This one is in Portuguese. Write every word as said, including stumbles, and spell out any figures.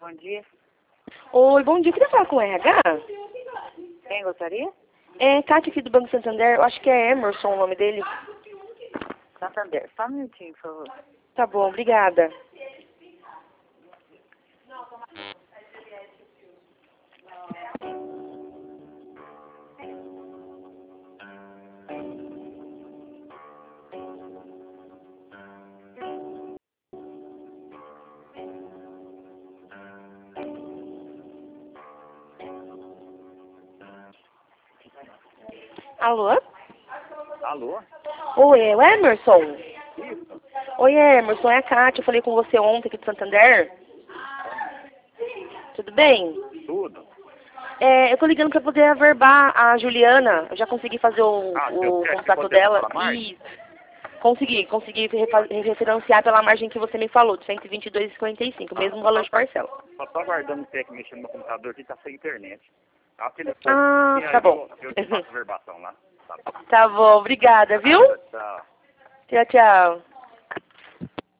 Bom dia. Oi, bom dia. Queria falar com o R H? Quem gostaria? É Cátia aqui do Banco Santander. Eu acho que é Emerson o nome dele. Santander. Só um minutinho, por favor. Tá bom, obrigada. Alô? Alô? Oi, é o Emerson? Isso? Oi, Emerson, é a Cátia. Eu falei com você ontem aqui do Santander. Tudo bem? Tudo? É, eu tô ligando pra poder averbar a Juliana. Eu já consegui fazer o, Ah, seu o cheque contrato pode dela. pela margem? Isso. Consegui, consegui refa- refinanciar pela margem que você me falou, de cento e vinte e dois vírgula cinquenta e cinco, mesmo valor de parcela. Só tô aguardando o cheque mexendo no computador que tá sem internet. Tá, telefone. Ah, E aí tá bom. eu, eu te faço a verbação lá. Tá bom? Tá bom, obrigada, viu? Tchau. Tchau, tchau.